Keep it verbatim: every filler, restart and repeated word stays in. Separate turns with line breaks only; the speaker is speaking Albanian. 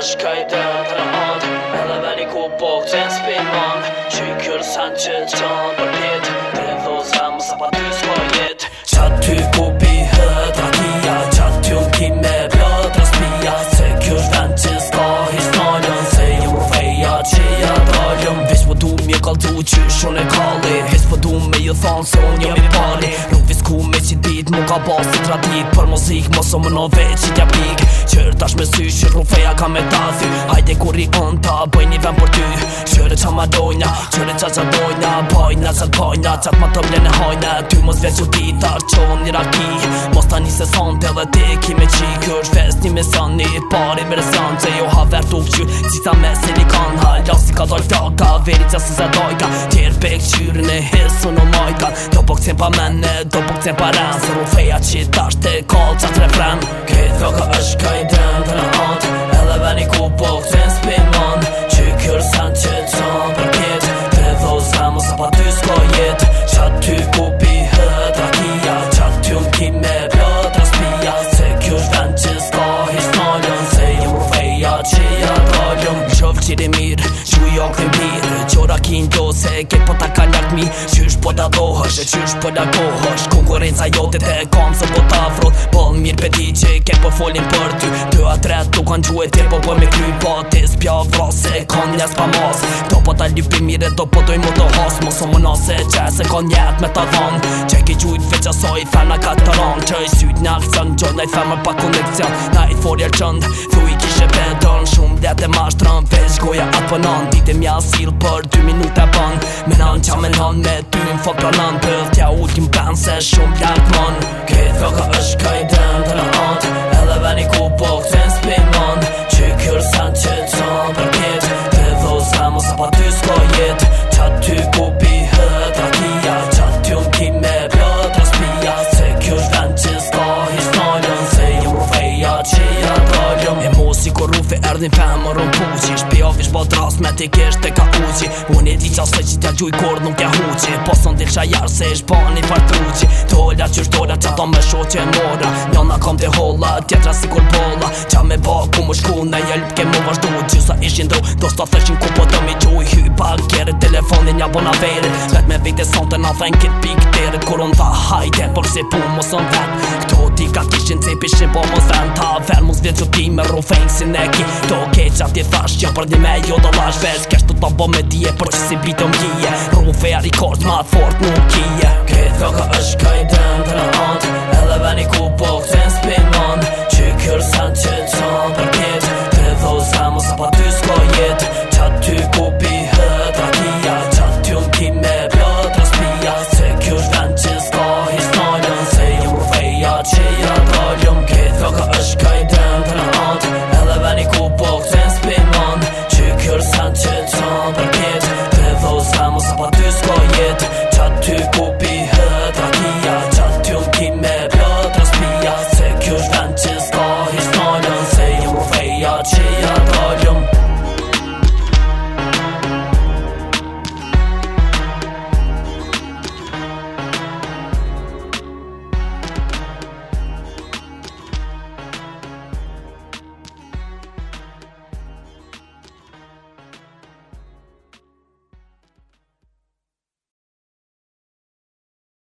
është kajden të në hand edhe veni ku po këtë në spinman Qykur sen që qanë për pjet Dhe dhoza më sa pa ty s'ka jet Qatë ty ku pihet rakia Qatë ty më ki me plët raspia Se kjo është vend që s'ka historian Se jem rufeja që ja daljëm Vesh po du m'je kaldu që shone kalli Vesh po du me ju thonë se unë jam i pari Rufis ku me që dit mu ka basi tradit Për muzik mos o më në veç që t'ja pik Qërë tash me sy që rufeja ka me ta thy Hajde kur i on ta bëj një vend për ty Qërë qa ma dojna, qërë qa qa dojna Bajna qat bajna, qat ma të mlene hajna Ty mos veç u ditar qon një raki Mos ta një se sante dhe te ki me qi Kjo është fest një mesan një pari version Se jo ha ver tuk qyr, cita me silikan Halasi ka dojt flaka, veri qa së se dojka Tjerë pek qyrën e hisu në majka Do po këtjen pa mene, do po këtjen pa ren Se rufeja që tash te kall qat refren Këtë floka është kajden të në hand Edhe veni ku po këtjen spinman Që kjër sen që qanë për pjet Dhe dhoza më sa pa ty s'ka jet Qatë ty ku pihet rakia Qatë ty më ki me plët raspia Se kjo është vend që s'ka historian Se jem rufeja që ja daljëm Qovë qiri mirë, që jo këtë mirë Qora kin do se ke po ta ka njart mi Qysh po ta dohësh e qysh po la kohësh Konkurenca jote te kam se po ta afrot Bol mirë pe di që ke po folin për ty Ty a tret tu kan gjuhe tje po po me kry Po ti s'pja vrase kan njes pa mas Do po ta lypi mire do po doj mu të has Mos o më nase që se kan jet me ta dhan Që ki gjujt veç asoj fena ka të ran Që i syt në akcion gjoj najt femër pa konekcion Najt forjer qënd thuj kishe pedon Shumë det e mashtran veç goja atë pënan Dite mja sil për dy minute ban Me nan qa me nan me ty në fot pranan Pëll tja ultim ben se shumë lart man Këtë floka është kajden të në hand Edhe veni ku po këtjen spinman Që kjër sen që qanë për pjet Dhe dhoza më sa pa ty s'ka jet Qatë ty ku pihet rakia Qatë ty më ki me plët raspia Se kjo është vend që s'ka historian Se jem rufeja që ja daljëm E mos i kur rufe erdhin femër unë puqi Shpia vish bo dras me ti kesh te ka uqi Unë e di qa se që t'ja gjuj kur nuk t'ja huqi Po son dil qajar se ish bani fartruqi Tolla qysh tolla qa ta me shoqe mora Njona kom te holla, tjetra si kur bolla Qa me ba ku më shku në jelp ke mu vazhdu Gjysa ishin dru, do s'ta theshin ku po të mi gjuj Hypa kere telefonin ja bona verit Vet me vite sonte na thajn kit pik terit Kur unë tha hajde, por si pu mos on vet Këto ti ka kishin cip ishin po mos ven Ta ver mos vjet që ti me rufejn si neki Do keqa ti thash që për një me jo do lash vesh Kesh të ta bo me dje për që si bitë mgije Rufe a rekord ma fort nuk kije Këtë floka është kajden të në hand Edhe veni ku po këtjen spinman Që kjër sen që qanë për pjet Dhe dhoza më sa pa ty s'ka jet Qatë ty ku pihet rakia Qatë ty më ki me plët raspia Se kjo është vend që s'ka historian Se jem rufeja që ja daljëm Këtë floka është kajden të në hand Edhe veni ku po këtjen spinman Që kjër sen që qanë për pjet Dhe dhoza më sa pa ty s'ka jet Qatë ty ku